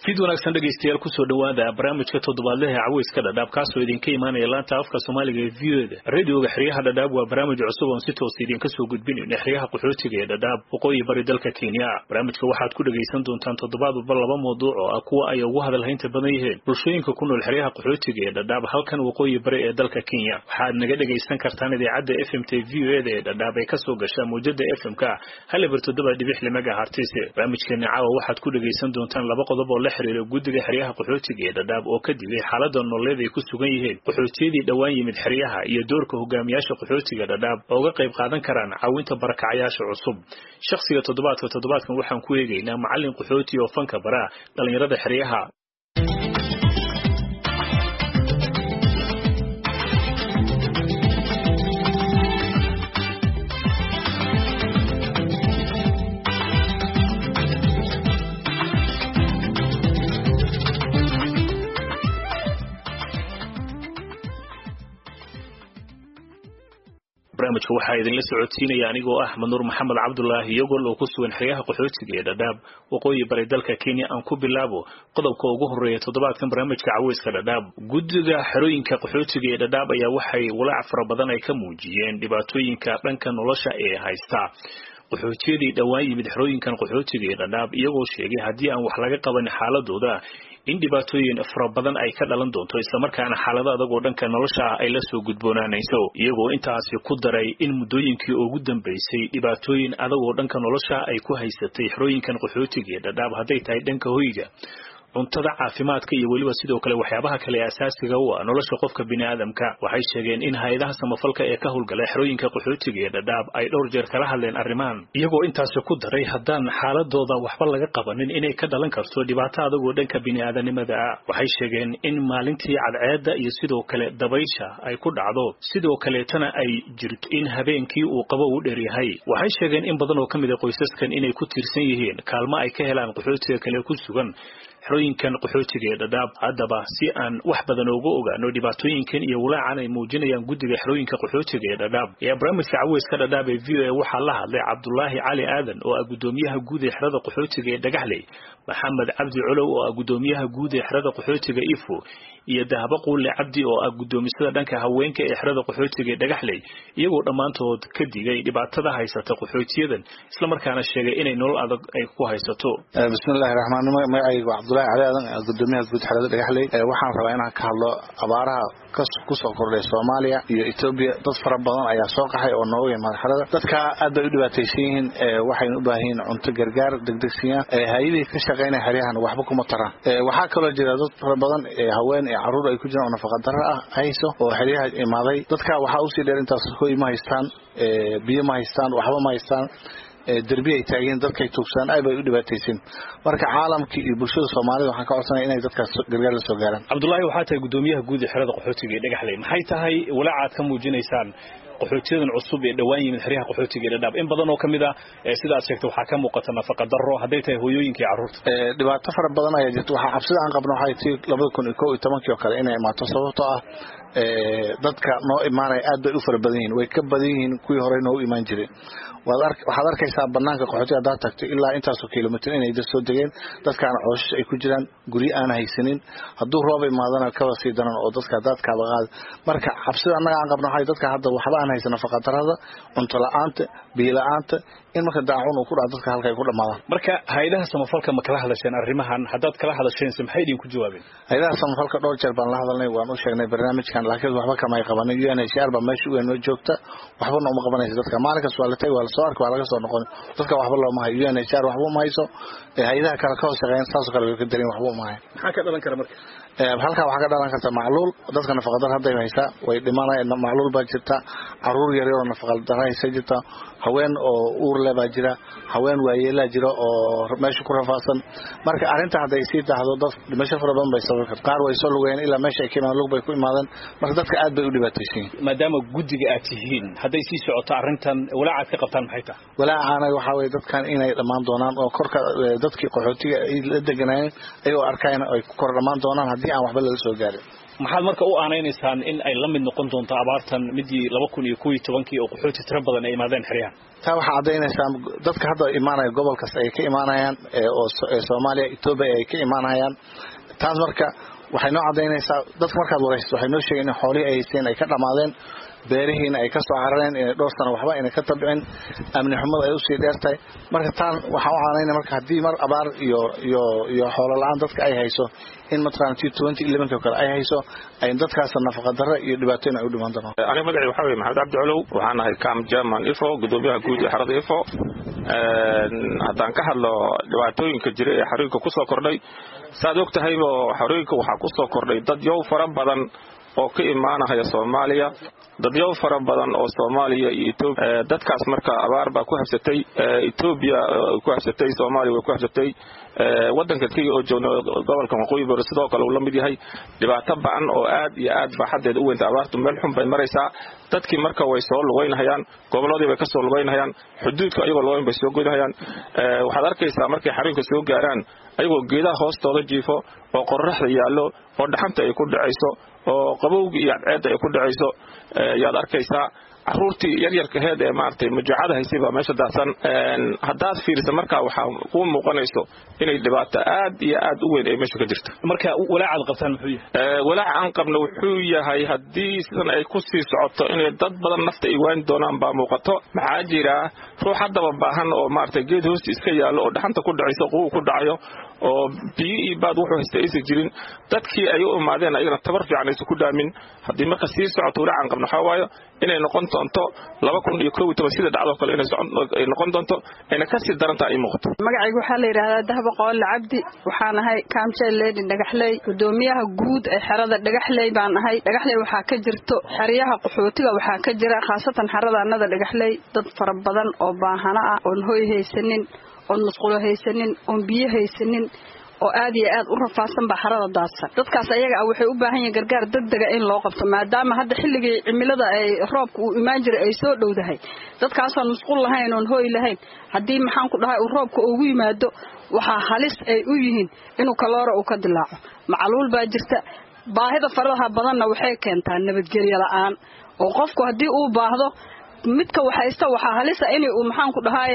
fid wanaagsan dhageystayaal ku soo dhawaada barnaamijka toddobaadlaha caweyska dhadhaab kaasoo idinka imaanaya laanta afka Soomaaliga ee VOD radioga xiriyaha dhadhaab waa barnaamij cusub oo si toos idinka soo gudbinayna xiriyaha qaxootiga ee dhadhaab waqooyi bari dalka Kenya barnaamijka waxaad ku dhageysan doontaan toddobaadba laba mowduuc oo ah kuwa ay ugu hadalhaynta badan yihiin bulshooyinka ku nool xiriyaha qaxootiga ee dhadhaab halkan waqooyi bari ee dalka Kenya waxaad naga dhageysan kartaan idaacadda FMT VOD ee dhadhaab ay ka soo gashaa muujada FM-ka hal bar 7.6 megahertz barnaamijkeena caawa waxaad ku dhageysan doontaan laba qodob oo la xiriira guddiga xiriyaha qaxootiga ee dhadhaab oo ka dibay xaaladda nololeed ay ku sugan yihiin qaxootiyadii dhawaan yimid xiriyaha iyo doorka hogaamiyaasha qaxootiga dhadhaab oo uga qayb qaadan karaan caawinta barakacayaasha cusub shakhsiga toddobaadkan waxaan ku eegaynaa macallin qaxooti oo fanka bara dhalinyarada xiriyaha barnaamijka waxaa idinla socodsiinaya anigoo ah Manuur Maxamed Cabdullaahi iyagoo loo ku sugan xiriyaha qaxootiga ee dhadhaab waqooyi bari dalka Kenya aan ku bilaabo qodobka ugu horeeya toddobaadkan barnaamijka caweyska dhadhaab guddiga xirooyinka qaxootiga ee dhadhaab ayaa waxay walaac fara badan ay ka muujiyeen dhibaatooyinka dhanka nolosha ee haysta qaxootiyadii dhawaan yimid xirooyinkan qaxootiga ee dhadhaab iyagoo sheegay haddii aan wax laga qaban xaaladooda in dhibaatooyin fara badan ay ka dhalan doonto isla markaana xaalado adag oo dhanka nolosha ay la soo gudboonaanayso iyagoo intaasi ku daray in muddooyinkii ugu dambeysay dhibaatooyin adag oo dhanka nolosha ay ku haysatay xirooyinkan qaxootiga ee dhadhaab hadday tahay dhanka hoyga cuntada caafimaadka iyo waliba sidoo kale waxyaabaha kale asaasiga u ah nolosha qofka bini'aadamka waxay sheegeen in hay'adaha samafalka ee ka howlgala xirooyinka qaxootiga ee dhadhaab ay dhowr jeer kala hadleen arrimahan iyagoo intaas ku daray haddaan xaaladooda waxba laga qabanin inay ka dhalan karto dhibaato adag oo dhanka bini'aadanimada ah waxay sheegeen in maalintii cadceedda iyo sidoo kale dabaysha ay ku dhacdo sidoo kaleetana ay jirto in habeenkii uu qabo u dheer yahay waxay sheegeen in badan oo ka mid ah qoysaskan inay ku tiirsan yihiin kaalmo ay ka helaan qaxootiga kale ku sugan xirooyinkan qaxootiga ee dhadhaab haddaba si aan wax badan uga ogaano dhibaatooyinkan iyo walaacan ay muujinayaan guddiga xirooyinka qaxootiga ee dhadhaab ayaa barnaamijka caweyska dhadhaab ee VOA waxaa la hadlay Cabdullaahi Cali Aadan oo ah gudoomiyaha guud ee xirada qaxootiga ee Dhagaxley Maxamed Cabdi Culow oo ah gudoomiyaha guud ee xirada qaxootiga Ifo iyo Dahaba Quule Cabdi oo ah gudoomisada dhanka haweenka ee xirada qaxootiga ee Dhagaxley iyagoo dhammaantood ka digay dhibaatada haysata qaxootiyadan isla markaana sheegay inay nolol adag ay ku haysato bismillaahir rahmaanir rahiim Abdullaahi Cali Aadan gudoomiyaha guud xirada Dhagaxley waxaan rabaa inaan ka hadlo abaaraha ku soo kordhay Soomaaliya iyo Itoobiya dad fara badan ayaa soo qaxay oo nooga yimid xirada dadka aad bay u dhibaataysan yihiin waxay u baahan yihiin cunto gargaar degdegsiya hay'adaha ka shaqeynaya xiriyahan waxba kuma taraan waxa kale oo jira dad fara badan haween iyo caruur ay ku jiraan nafaqa darro ah hayso oo xiriyaha imaaday dadka waxa u sii dheer intaas hooy ma haystaan biyo ma haystaan waxba ma haystaan دربي ay taageen dadkay tuugsan ay bay u dhibaataysan marka caalamka iyo bulshada Soomaaliyeed waxaan ka codsanay inay dadka gargaar la soo gaaraan Cabdullaahi waxa tahay gudoomiyaha guud ee xirada qaxootiga ee Dhagaxley maxay tahay walaacaad ka muujinaysaan qaxootiyadan cusub ee dhawaan yimid xiriyaha qaxootiga ee dhadhaab in badan oo kamid ah sidaas sheegtay waxa ka muuqata nafaqa darro haday tahay hooyooyinka caruurta dhibaato fara badan ayaa jirta waxa cabsida aan qabno waxay tii 2011 oo kale inay imaato sababtoo ah dadka noo imaanay aad bay u fara badan yihiin way ka badan yihiin kuwii hore noo imaan jiray waxaad arkaysaa banaanka qaxootiga hadaad tagto ilaa intaasoo kiiloomitir inay dad soo degeen dadkaana cooshash ay ku jiraan guryo aan haysanin hadduu roob imaadana kaba sii daran oo dadka daadkaaba qaada marka cabsida annaga aan qabno waxay dadka hadda waxba aan haysan nafaqa darrada cunto la'aanta biyo la'aanta in marka daacun uu ku dhaco dadka halka ay ku dhamaadaan marka hay'adaha samafalka ma kala hadasheen arrimahan haddaad kala hadasheen maxay idinku jawaabeen hay'adaha samafalka dhowr jeer baan la hadalnay waan u sheegnay barnaamijkan laakiin waxba kama ay qabanin UNHCR ba meesha weyn noo joogta waxba nooma qabanayso dadka maalinkaas waa la tagay waa la soo arkay waa laga soo noqon dadka waxba looma hayo UNHCR waxba ma hayso hay'adaha kale ka shaqeeyaan saas kale way ka darin waxba ma hayo maxaa ka dhalan kara marka halka waxa ka dhalan karta macluul dadka nafaqa darro haday haysa way dhimanayaan macluul baa jirta caruur yar oo nafaqa darro haysa jirta haween oo uur leh baa jira haween waayeelaa jira oo meesha ku rafaasan marka arinta haday sii daahdo dad meesha fara badan bay sabab kartaa qaar way soo lugayeen ilaa meesha ay keenaan lug bay ku imaadeen marka dadka aad bay u dhibaataysan maadaama guddiga aad tihiin haday sii socoto arintan walaacaad ka qabtaan maxay tahay walaacana waxa way dadkan inay dhamaan doonaan oo korka dadkii qaxootiga ay la deganayeen ay oo arkayna ay ku kor dhamaan doonaan haddii aan waxba la soo gaarin maxaad marka u aanaynaysaan in ay la mid noqon doonto abaartan midii 2011 oo qaxooti tiro badan ay imaadeen xeryaha taa waxa cadeynaysaa dadka hadda imaanaya gobolkaas ay ka imaanayaan oo Soomaaliya Itoobiya ay ka imaanayaan taas marka waxay noo cadeynaysaa dadka markaad waraysto waxay noo sheegeen in xoolihii ay haysteen ay ka dhamaadeen beerihiina ay ka soo carareen in dhowr sano waxba inay ka tabcin amni xumada ay u sii dheertay marka taan waxa u caanaynaa marka hadii mar abaar iyo xoolo la'aan dadka ay hayso in matran 2011 kale ay hayso ay dadkaas nafaqa darro iyo dhibaatooyin ay u dhiman doonaan aniga magacay waxa weeye Maxamed Cabdi Colow waxaan ahay Cam German Ifo gudoomiyaha guud ee xarada Ifo haddaan ka hadlo dhibaatooyinka jira ee xariirka ku soo kordhay saad ogtahay xariirka waxa ku soo kordhay dad yow fara badan oo ka imaanaya Soomaaliya dad yow fara badan oo Soomaaliya iyo Itoobiya dadkaas marka abaar ba ku habsatay Itoobiya ku habsatay Soomaaliya way ku habsatay wadanka kaliya oo joogno gobolka Waqooyi Bari sidoo kale uu la mid yahay dhibaato baan oo aad iyo aad baaxadeed u weyn abaartu meel xun bay maraysaa dadkii marka way soo lugeynayaan goboladii bay ka soo lugeynayaan xuduudka ayagoo lugeyn bay soo goynayaan waxaad arkaysaa markay xariinka soo gaaraan ayagoo geedaha hoostooda jiifo oo qorraxda yaallo oo dhaxanta ay ku dhacayso oo qabowga iyo cadceedda ay ku dhacayso yaad arkaysaa caruurtii yaryarka heed ee maartay mujaacada haysay baa meesha daadsan haddaad fiiriso marka waxa ku muuqanayso inay dhibaato aad iyo aad u weyn ay meesha ka jirto marka walaacaad qabtaan muxuu yahay walaac aan qabno wuxuu yahay haddii sidan ay ku sii socoto inay dad badan nafta ay waan doonaan baa muuqato maxaa jira ruux haddaba baahan oo maartay geed hoosti iska yaallo oo dhaxanta ku dhacayso qow ku dhacayo oo biyo baad wuxuu haystay aysan jirin dadkii ay u imaadeen ayagana tabar fiican aysan ku dhaamin haddii marka sii socoto walaac aan qabno waxa waayo inay noqon doonto 2011 sida dhacdo kale inay noqon doonto ayna ka sii daran tahay muuqato magacaygu waxa la yiraahdaa Dahabo Qool Cabdi waxaan ahay Kaamjeel Leedi Dhagaxley gudoomiyaha guud ee xerada Dhagaxley baan ahay Dhagaxley waxa ka jirto xeryaha qaxootiga waxa ka jira khaasatan xerada annada Dhagaxley dad fara badan oo baahana ah oo hooy haysanin oo musqulo haysanin oo biyo haysanin oo aad iyo aad u rafaadsan ba xarada daadsan dadkaas ayaga waxay u baahan yihiin gargaar degdeg ah in loo qabto maadaama hadda xilligii cimilada ay roobku u imaan jiray ay soo dhowdahay dadkaas aan musqul lahayn oo hooy lahayn hadii maxaan ku dhahay uu roobku ugu yimaado waxa halis ay u yihiin inuu kaloora uu ka dilaaco macluul baa jirta baahida faraha badanna waxay keentaa nabadgelyo la'aan oo qofku hadii uu baahdo midka waxaysta waxa halis ah inuu maxaan ku dhahay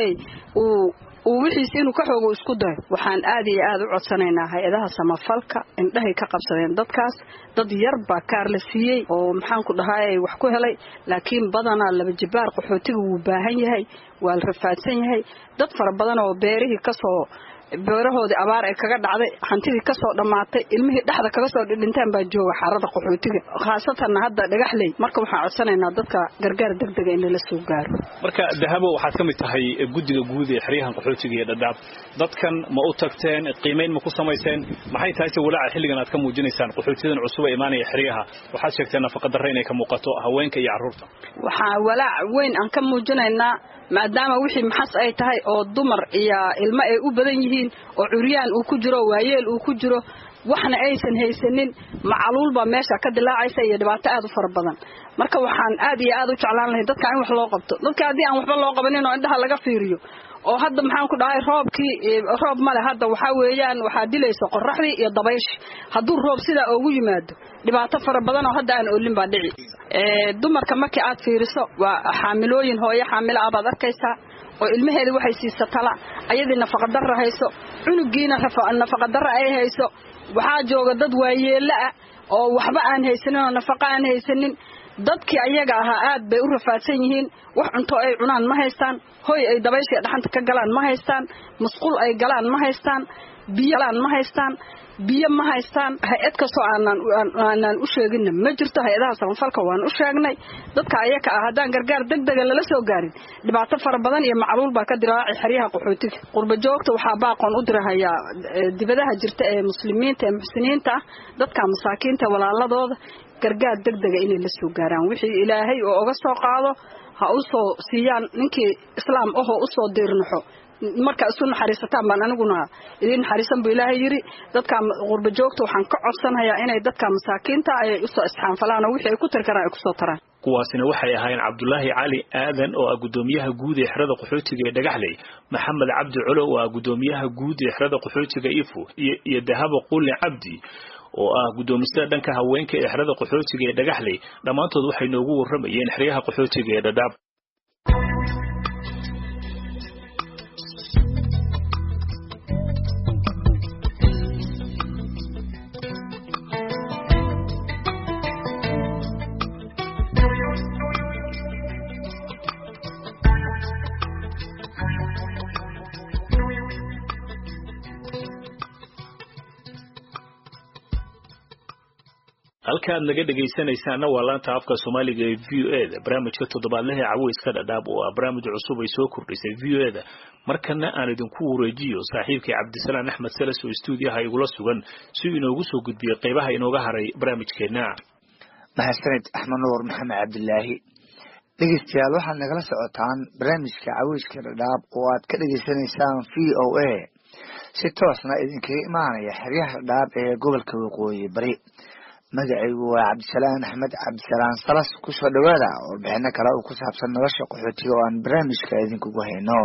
uu wixii inuu ka xoogo isku dayo waxaan aad iyo aad u codsanaynaa hay'adaha samafalka indhahay ka qabsadeen dadkaas dad yar ba kaar la siiyay oo maxaan ku dhahay wax ku helay laakiin badana laba jibaar qaxootiga uu baahan yahay waa rafaadsan yahay dad fara badan oo beerihii ka soo beerahoodii abaar ay kaga dhacday hantidii ka soo dhamaatay ilmihii dhaxda kaga soo dhintaan baa jooga xarada qaxootiga khaasatan hadda Dhagaxley marka waxaan codsanaynaa dadka gargaar degdeg ah in la soo gaaro marka Dahabo waxaad ka mid tahay guddiga guud ee xeryahan qaxootiga ee Dadaab dadkan ma u tagteen qiimeyn ma ku samayseen maxay tahay walaaca xilligan aad ka muujinaysaan qaxootidan cusub ee imaanaya xeryaha waxaad sheegteen nafaqa darro inay ka muuqato haweenka iyo carruurta waxa walaac weyn aan ka muujinaynaa maadaama wixii maxas ay tahay oo dumar iyo ilmo ay u badan yihiin oo curyaan uu ku jiro waayeel uu ku jiro waxna aysan haysanin macluul ba meesha ka dilaacaysa iyo dhibaato aad u fara badan marka waxaan aad iyo aad u jeclaan lahayn dadka in wax loo qabto dadka hadii aan waxba loo qabanin oo indhaha laga fiiriyo oo hadda maxaan ku dhahay roob male hadda waxa weeyaan waxa dilayso qorraxdii iyo dabaysh haduu roob sida ugu yimaado dhibaato fara badan oo hadda aan oolin baa dhici dumarka markii aad fiiriso waa xaamilooyin hooyo xaamilo ah baad arkaysaa oo ilmaheeda waxay siisatala ayadii nafaqa darro hayso cunugiina nafaqa darro ay hayso waxa jooga dad waayeel ah oo waxba aan haysanin oo nafaqa aan haysanin dadkii ayaga ahaa aad bay u rafaadsan yihiin wax cunto ay cunaan ma haystaan hooy ay dabaysha dhaxanta ka galaan ma haystaan musqul ay galaan ma haystaan biyo galaan ma haystaan biyo ma haystaan hay'ad ka soo aanan u sheegin ma jirto hay'adaha samafalka waan u sheegnay dadka ayaga ah hadaan gargaar degdeg ah la soo gaarin dhibaato fara badan iyo macluul baa ka dilaacay xeryaha qaxootiga qurba joogta waxa baaqoon u dirahaya dibadaha jirta ee muslimiinta ee muxsiniinta dadka masaakiinta walaaladooda gargaar degdeg ah inay la soo gaaraan wixii Ilaahay oo uga soo qaado ha u soo siiyaan ninkii islaam oo u soo diirnaxo marka isu naxariisataan baan aniguna idin naxariisan buu Ilaahay yiri dadka qurba joogta waxaan ka codsanayaa inay dadka masaakiinta ay u soo isxaanfalaan oo wixii ay ku tirkaraan ay ku soo taraan kuwaasina waxay ahaayeen Cabdullaahi Cali Aadan oo ah gudoomiyaha guud ee xerada qaxootiga ee Dhagaxley Maxamed Cabdi Colow oo ah gudoomiyaha guud ee xerada qaxootiga Ifo iyo Dahabo Qool Cabdi oo ah gudoomiyaha dhanka haweenka ee xerada qaxootiga ee Dhagaxley dhamaantood waxay noogu waramayeen xeryaha qaxootiga ee Dadaab. halkaad naga dhageysanaysaana waa laanta afka Soomaaliga ee VOA barnaamijka toddobaadlaha Caweyska Dhadhaab oo barnaamij cusub ay soo kordhisay VOA markana aan idinku wareejiyo saaxiibkay Cabdisalaan Axmed Salas oo stuudiyaha igula sugan si uu inoogu soo gudbiyo qaybaha inooga haray barnaamijkeena. mahadsanid Axmed Nuur Maxamed Cabdilaahi. dhegeystayaal waxaad nagala socotaan barnaamijka Caweyska Dhadhaab oo aad ka dhageysanaysaan VOA si toosna idinkaga imaanaya xeryaha Dhadhaab ee gobolka Waqooyi Bari. magacaygu waa Cabdisalaan Axmed Cabdisalaan Salas ku soo dhawaada oo bixina kale oo ku saabsan nolosha qaxootiga oo aan barnaamijka idinkugu hayno.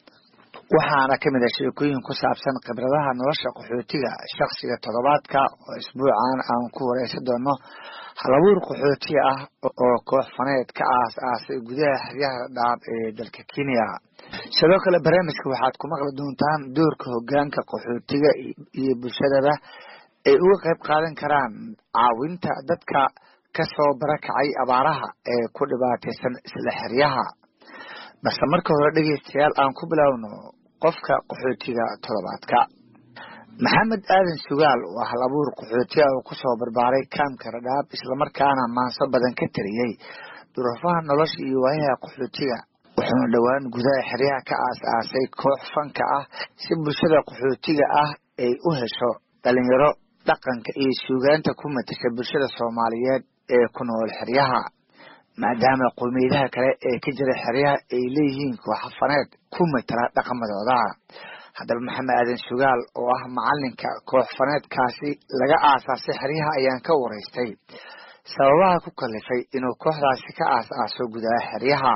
waxaana ka mid ah sheekooyin ku saabsan khibradaha nolosha qaxootiga shakhsiga toddobaadka oo isbuucan aan ku wareysan doono halabuur qaxooti ah oo koox faneed ka aas-aasay gudaha xeryaha Dhadhaab ee dalka Kenya. sidoo kale barnaamijka waxaad ku maqli doontaan doorka hoggaanka qaxootiga iyo bulshadaba ay uga qayb qaadan karaan caawinta dadka ka soo barakacay abaaraha ee ku dhibaataysan isla xeryaha. balse marka hore dhegeystayaal aan ku bilowno qofka qaxootiga toddobaadka. maxamed aadan sugaal waa halabuur qaxooti ah oo kusoo barbaaray kaamka Dhadhaab islamarkaana maanso badan ka tariyey duruufaha nolosha iyo waayaha qaxootiga. wuxuuna dhowaan gudaha xeryaha ka aas-aasay koox fanka ah si bulshada qaxootiga ah ay u hesho dhalinyaro dhaqanka iyo suugaanta ku matasha bulshada Soomaaliyeed ee ku nool xeryaha, maadaama qowmiyadaha kale ee ka jira xeryaha ay leeyihiin koox faneed ku matala dhaqamadooda. haddaba maxamed aadan sugaal oo ah macalinka koox faneedkaasi laga aasaasay xeryaha ayaan ka wareystay sababaha ku kalifay inuu kooxdaasi ka aas-aaso gudaha xeryaha.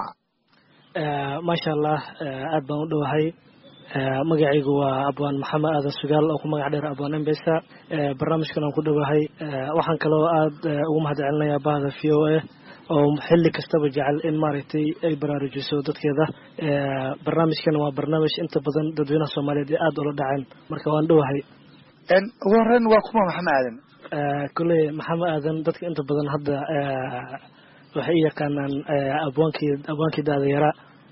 maasha Allah aad baan u dhawahay. magacaygu waa abwaan maxamed aadan sugaal oo ku magac dheer abwaan Embesa. barnaamijkan aan ku dhawahay waxaan kaloo aad ugu mahadcelinayaa bahda VOA oo xilli kastaba jecel in maaragtay ay baraarujiso dadkeeda. barnaamijkan waa barnaamij inta badan dadweynaha Soomaaliyeed aad ula dhaceen marka waan dhawahay. ugu horreyn waa kuma maxamed aadan? kuley maxamed aadan dadka inta badan hadda waxay yaqaanaan abwaankii daadayara.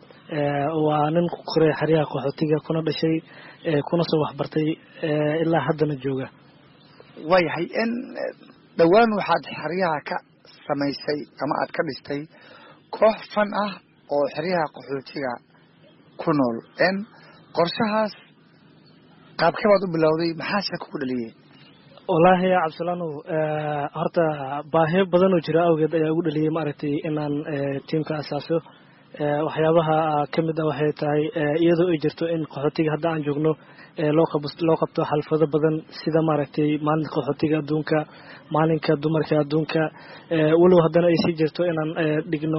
waa nin ku koray xeryaha qaxootiga kuna dhashay kuna soo waxbartay ilaa haddana jooga. waayahay dhowaan waxaad xeryaha ka samaysay ama aad ka dhistay koox fan ah oo xeryaha qaxootiga ku nool. qorshahaas qaabkee baad u bilowday, maxaase kugu dhaliyey? wallaahi Cabdisalaan horta baahiyo badan oo jira awgeed ayaa ugu dhaliyey maaragtay inaan tiimka asaaso. waxyaabaha kamid ah waxay tahay iyadoo ay jirto in qaxootiga hadda aan joogno loo qabto xalfado badan sida maaragtay maalinka qaxootiga adduunka, maalinka dumarka adduunka, walow haddana ay sii jirto inaan dhigno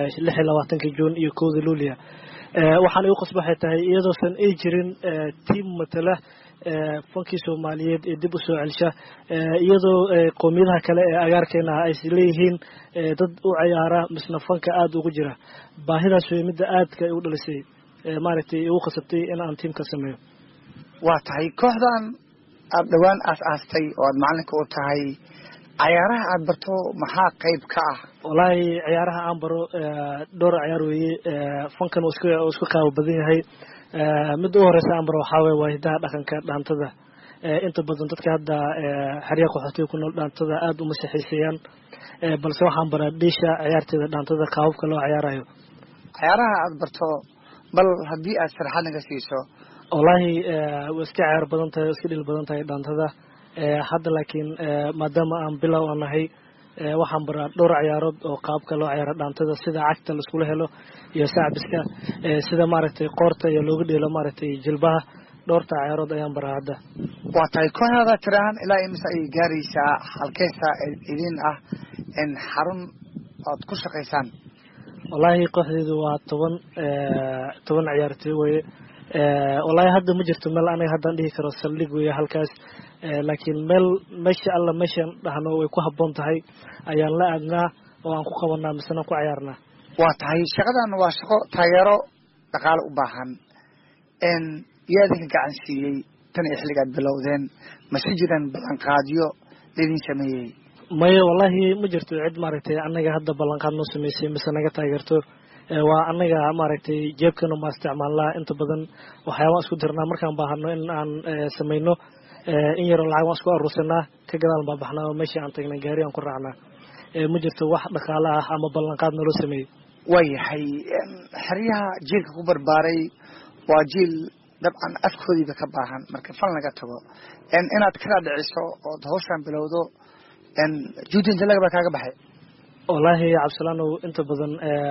26 Juun iyo 1 Luulyo. waxaan igu qasbo waxay tahay iyadoosan ay jirin tiim matala fankii Soomaaliyeed ee dib u soo celsha, iyadoo qowmiyadaha kale ee agaarkeena ay leeyihiin dad u ciyaara misna fanka aad ugu jira. baahidaas way midda aadka u dhalisay maaragtay ugu qasabtay in aan tiimka sameeyo. waa tahay kooxdan aad dhowaan aas-aastay oo aad macalinka u tahay, ciyaaraha aad barto maxaa qayb ka ah? wallaahi ciyaaraha aan baro dhowr ciyaar weeye. fankan uu isku qaabo badan yahay. mid u horeysa aan baro waxaa weeye waa hidaha dhaqanka dhaantada. inta badan dadka hadda xeryaha qaxootiga ku nool dhaantada aad uma saxiisayaan, balse waxaan baraa dhiisha ciyaarteeda dhaantada qaababka loo ciyaarayo. ciyaaraha aad barto bal haddii aad sharaxaad naga siiso. wallaahi way iska ciyaar badan tahay, iska dhil badan tahay dhaantada. hadda laakiin maadaama aan bilow aan nahay waxaan baraa dhowr ciyaarood oo qaabka loo ciyaaro dhaantada, sida cagta la iskula helo iyo sacbiska, sida maaragtay qoorta iyo looga dheelo maaragtay jilbaha. dhowrta ciyaarood ayaan baraa hadda. waa tahay kooxdaada tiraan ilaa imise ay gaaraysaa? halkeesa idin ah in xarun aad ku shaqaysaan? wallaahi kooxdeedu waa 10 ciyaartoy weeye wallaahi hadda ma jirto meel aniga haddaan dhihi karo saldhig weeye halkaas laakiin meesha alla meeshaan dhahno way ku habboon tahay ayaan la aadnaa oo aan ku qabanaa misena ku ciyaarnaa waa tahay shaqadan waa shaqo taageero dhaqaale u baahan yaa idinka gacan siiyey tan iyo xilligaad bilowdeen mase jiraan ballanqaadyo laydin sameeyey maya wallaahi ma jirto cid maaragtay annaga hadda ballanqaad noo sameysay mise naga taageerto waa annaga maaragtay jeebkeenu ma isticmaalnaa inta badan waxyaabaan isku dirnaa markaan baahano in aan samayno in yaroo lacag waan isku aruursanaa ka gadaal baan baxnaa oo meeshii aan tagnay gaari aan ku raacnaa ma jirto wax dhaqaale ah ama ballanqaad naloo sameeyey waayahay xeryaha jiilka ku barbaaray waa jiil dabcan afkoodiiba ka baahan marka fal laga tago inaad kala dhiciso ood hawshaan bilowdo juudi inta lagaba kaaga baxay wallaahi cabdisalaanow inta badan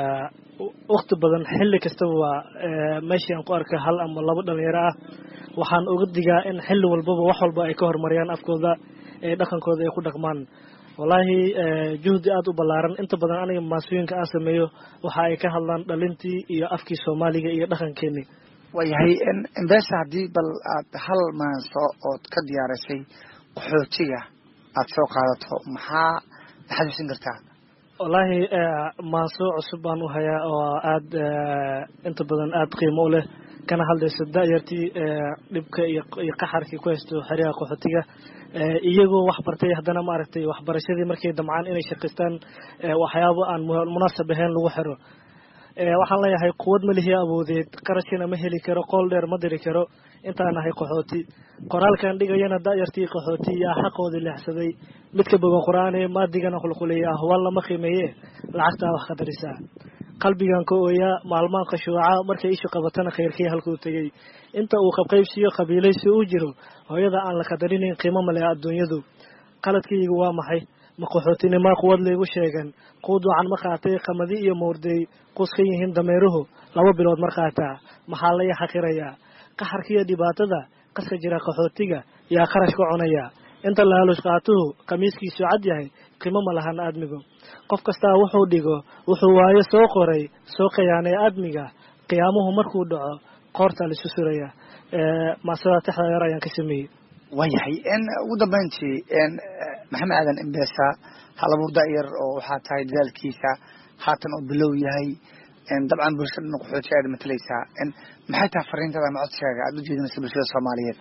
waqti badan xilli kastaba waa meeshii aan ku arkay hal ama labo dhalinyaro ah waxaan uga digaa in xilli walbaba wax walba ay ka horumariyaan afkooda dhaqankooda ay ku dhaqmaan wallaahi juhdi aad u ballaaran inta badan aniga maasooyinka aan sameeyo waxa ay ka hadlaan dhalintii iyo afkii soomaaliga iyo dhaqankeeni waayahay embesa haddii bal aad hal maanso ood ka diyaarisay qaxootiga aad soo qaadato maxaa xasuusin kartaa wallaahi maanso cusub baan u hayaa oo aad inta badan aad qiimo u leh kana hadlayso da'yartii dhibka iyo qaxarkii ku haysto xeryaha qaxootiga iyagoo wax bartay haddana maaragtay waxbarashadii markay damcaan inay shaqaystaan waxyaabo aan munaasab ahayn lagu xiro waxaan leeyahay quwad ma lihi awoodeed qarashina ma heli karo qool dheer ma diri karo intaan nahay qaxooti qoraalkan dhigayana da'yartii qaxooti yaa xaqoodii leexsaday midka bogan qur-aan ee maadigana qulqulaya ahwaal lama qiimeeye lacagtaa wax ka darisaa qalbigan ka ooyaa maalmaan khashuuca markay ishu qabatana khayrkii halkuu tegey inta uu qabqaybsiyo qabiilaysi u jiro hooyada aan la qadarinayn qiimo male adduunyadu qaladkaygu waa maxay ma qaxootinimaa quwad laygu sheegan quud wacan ma qaatay qamadi iyo moordeey qus ka yihiin dameeruhu 2 bilood mar qaataa maxaa laya xaqirayaa qaxarkiiyo dhibaatada qaska jira qaxootiga yaa kharash ka cunaya inta laalush qaatuhu qamiiskiisu cad yahay qiimo ma lahan aadmigu qof kastaa wuxuu dhigo wuxuu waayo soo qoray soo khiyaanay aadmiga qiyaamuhu markuu dhaco qoorta la susuraya maasada taxda yar ayaan ka sameeyey waayahay ugu dambeyntii maxamed aadan embesa halabuur da'yar oo waxaa tahay dadaalkiisa haatan oo bilow yahay dabcan bulshada qaxootiga aad matalaysaa maxay tahay fariintada ama codkaaga aad u jeedinaysa bulshada soomaaliyeed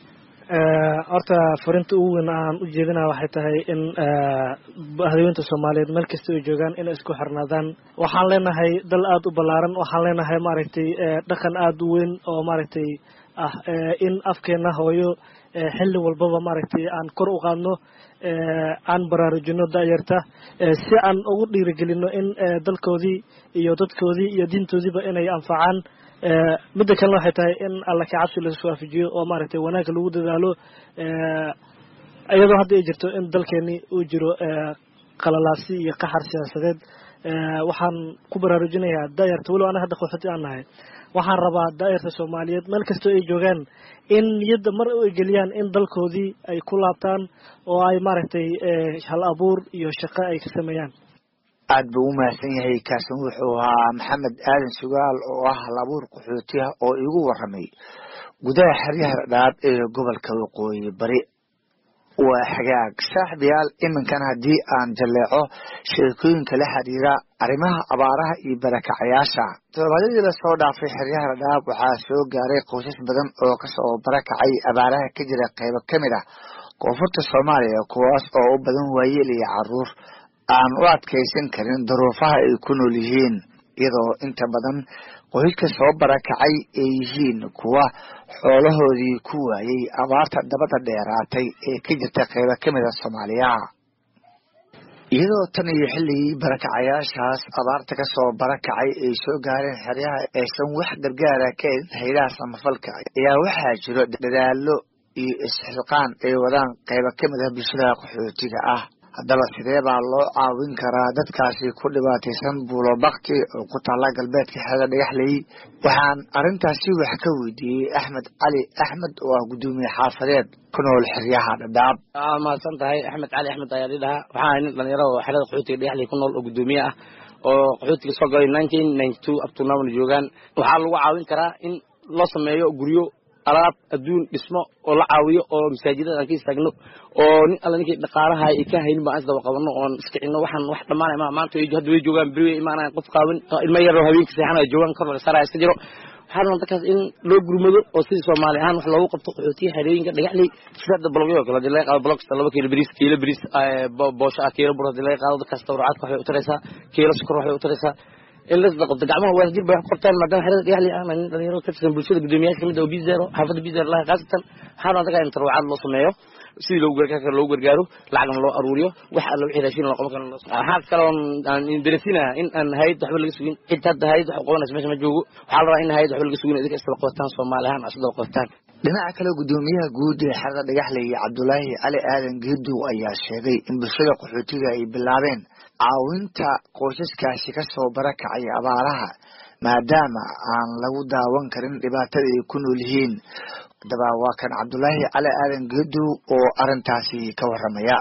horta fariinta ugu weyn aan u jeedinaa waxay tahay in hadaweynta soomaaliyeed meel kasta ay joogaan inay isku xirnaadaan waxaan leenahay dal aad u ballaaran waxaan leenahay maaragtay dhaqan aad u weyn oo maaragtay ah in afkeena hooyo xilli walbaba maaragtay aan kor u qaadno aan baraarujino da'yarta si aan ugu dhiirigelino in dalkoodii iyo dadkoodii iyo diintoodiiba inay anfacaan midda kalena waxay tahay in alla ka cabsi laisku waafajiyo oo maaragtay wanaagga lagu dadaalo iyadoo hadda ay jirto in dalkeeni uu jiro qalalaasi iyo qaxar siyaasadeed waxaan ku baraarujinayaa da'yarta walow anaga hadda qaxooti aan nahay waxaan rabaa da'yarta soomaaliyeed meel kastoo ay joogaan in niyadda mar ay geliyaan in dalkoodii ay ku laabtaan oo ay maaragtay hal abuur iyo shaqo ay ka sameeyaan aad buu u mahadsan yahay kaasan wuxuu ahaa maxamed aadan sugaal oo ah hal abuur qaxootiha oo igu waramay gudaha xeryaha dhaab ee gobolka waqooyi bari waa xagaag saaxiibayaal iminkan haddii aan jaleeco sheekooyinka la xiriira arrimaha abaaraha iyo barakacayaasha toddobaadyadii lasoo dhaafay xeryaha dhaab waxaa soo gaaray qoysas badan oo kasoo barakacay abaaraha ka jira qaybo ka mid ah koonfurta soomaaliya kuwaas oo u badan waayeel iyo caruur aan u adkaysan karin duruufaha ay ku nool yihiin iyadoo inta badan qoyska soo barakacay ay yihiin kuwa xoolahoodii ku waayey abaarta dabada dheeraatay ee ka jirta qaybo ka mid a soomaaliya iyadoo tan iyo xilligii barakacayaashaas abaarta kasoo barakacay ay soo gaareen xeryaha aysan wax gargaara ka helin haydaha samafalka ayaa waxaa jiro dadaalo iyo isxilqaan ay wadaan qaybo ka mid ah bulshada qaxootiga ah haddaba sidee baa loo caawin karaa dadkaasi ku dhibaataysan buulo bakti oo ku taalla galbeedka xeega dhagaxley waxaan arrintaasi wax ka weydiiyey axmed cali axmed oo ah guddoomiye xaafadeed ku nool xeryaha dhadhaab mahadsan tahay axmed cali axmed ayaa lidhahaa waxaan ahay nin dhalinyaro oo xerada qaxootiga dhagaxley ku nool oo guddoomiye ah oo qaxootiga soo galay 1992 up to now joogan waxa lagu caawin karaa in loo sameeyo guryo alaab adduun dhismo oo la caawiyo oo masaajidada aan ka istaagno oo nin alla ninkii dhaqaalaha ay ka hayn baan isdaba qabanno oon iska cino waxaan wax dhamaanay maanta ay hadda way joogaan beri imaanayaan qof qaawan ilma yar oo habeenkii seexanaya joogaan kor laga saaraya iska jiro waxaan dadkaas in loo gurmado oo sidii Soomaali ahaan wax loogu qabto qaxootiga xerooyinka dhagaxley sida blogyo kala dilay qaado blog 2 kiilo bariis boosha kiilo bur dilay qaado dadkaas tawraad waxay u taraysaa kiilo sokor waxay u taraysaa إلا قد جمعوا واجب بيحققتان ما دام حرق يعني أنا نيرو تفسد بالشدة قداميات كم ده وبيزيرو حافظ بيزير الله قاسة حالا ده كان تروح على الله سماه سيد لو جرك لو جرجارو لعن الله أروريو وحق لو إحداشين الله قمكان الله حاط كلام عن درسنا إن هاي تحول الجسوين إنت هاي تحققنا سمش مجوجو حالا إن هاي تحول الجسوين إذا استلقتان صومالها مع استلقتان dhinaca kale gudoomiyaha guud ee xarada dhagaxley Cabdullaahi Ali Aadan Geedo ayaa sheegay in bulshada qaxootiga ay bilaabeen caawinta qoysaskaasi ka soo barakacay abaaraha maadaama aan lagu daawan karin dhibaatada ay ku nool yihiin daba waa kan Cabdullaahi Ali Aadan Geedo oo arintaasi ka waramaya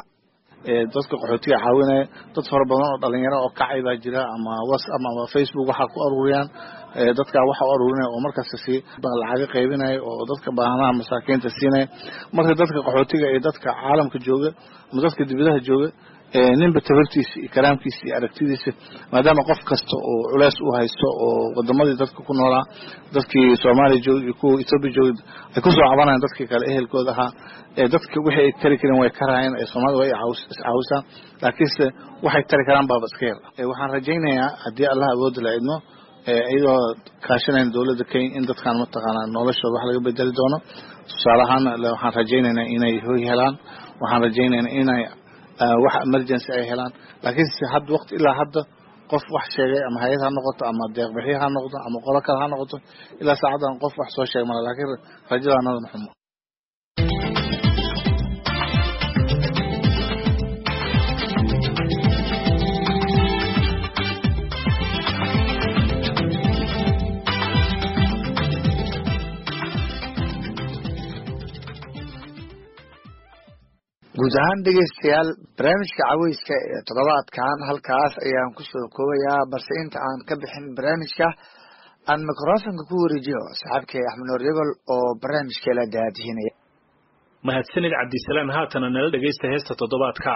dadka qaxootiga caawinaya dad fara badan oo dhalinyaro oo kacay baa jira ama WhatsApp ama Facebook waxa ku ururiyaan dadka waxa ururinaya oo markaas si lacag qaybinay oo dadka baahanaha masaakiinta siinay marka dadka qaxootiga ee dadka caalamka jooga ama dadka dibadaha jooga ninba tabartiisa iyo karaamkiisa iyo aragtidiisa maadaama qof kasta oo culays u haysto oo wadamadii dadka ku noolaa dadkii Soomaaliya joogay iyo kuwa Itoobiya joogay ay ku soo cabanayaan dadkii kale ehelkooda ahaa dadka wixii ay tari kareen way karayeen ee Soomaaliya way caawisa laakiinse waxay tari karaan baaba iska yar waxaan rajaynayaa haddii Allah awood la idmo iyadoo kaashanayna dawladda Kenya in dadkan mataqaanaa noloshooda wax laga bedeli doono tusaale ahaan waxaan rajaynaynaa inay hoy helaan waxaan rajaynaynaa inay wax emergency ay helaan laakiin si had waqti ilaa hadda qof wax sheegay ama hay'ad ha noqoto ama deeq bixiye ha noqoto ama qolo kale ha noqoto ilaa saacadan qof wax soo sheegay ma laakiin rajadaanada xumo guud ahaan dhegeystayaal barnaamijka caweyska ee toddobaadkan halkaas ayaan ku soo koobayaa balse inta aan ka bixin barnaamijka aan mikrofonka ku wareejiyo saaxiibkay Axmed Nuur Yagol oo barnaamijka la daadihinaya mahadsanid Cabdisalaan haatana nala dhageysta heesta toddobaadka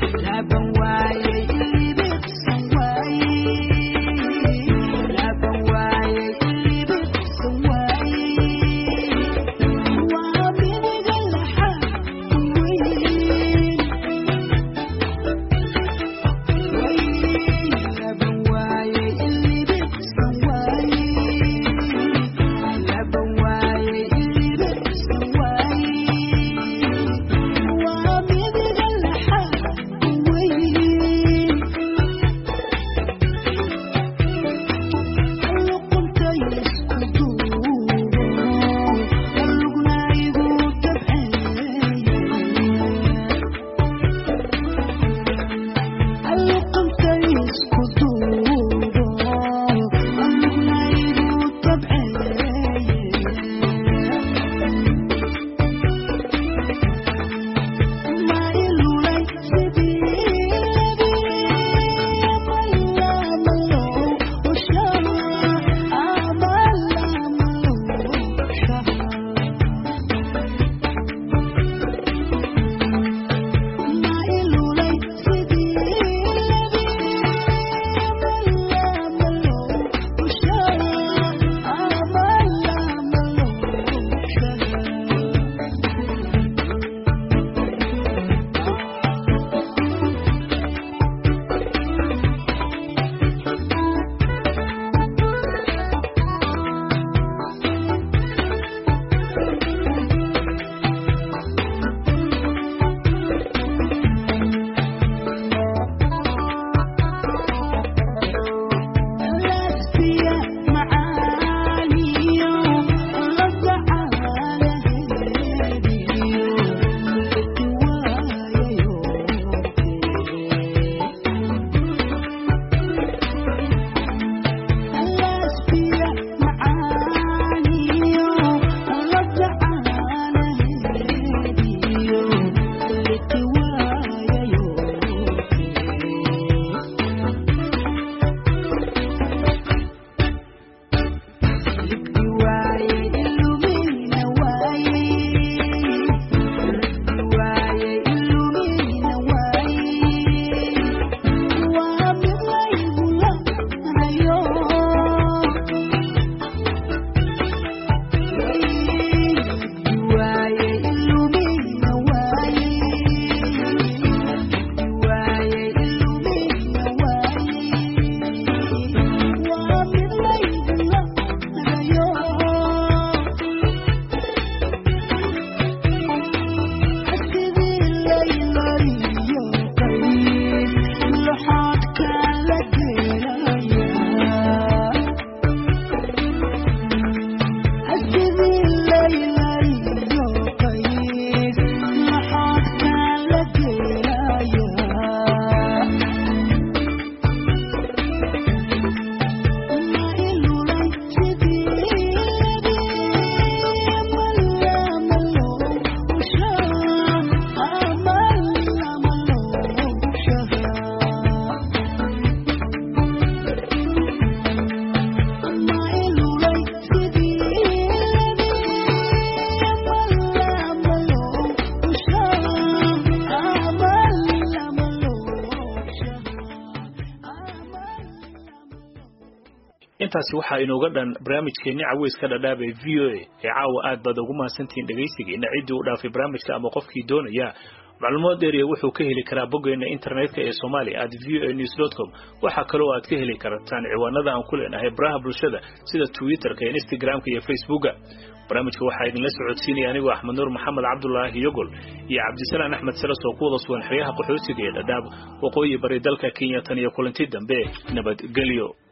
intaasi waxa inooga dhan barnaamijkeena caweyska dhadhaab ee VOA ee caawa aad baad ugu mahadsantiin dhageysigeena cidii u dhaafay barnaamijka ama qofkii doonaya macluumaad dheeriya wuxuu ka heli karaa boggeena internetka ee somali@voanews.com waxa kale oo aad ka heli kartaan ciwaanada aan ku leenahay baraha bulshada sida Twitterka, Instagramka iyo Facebooka. barnaamijka waxa idin la socodsiinaya anigu Axmed Nuur Maxamed Cabdullaahi Yogol iyo Cabdisalaan Axmed Salas oo ku wada sugan xiriyaha qaxootiga ee dhadhaab waqooyi bari dalka Kenya tan iyo kulantii dambe nabadgelyo.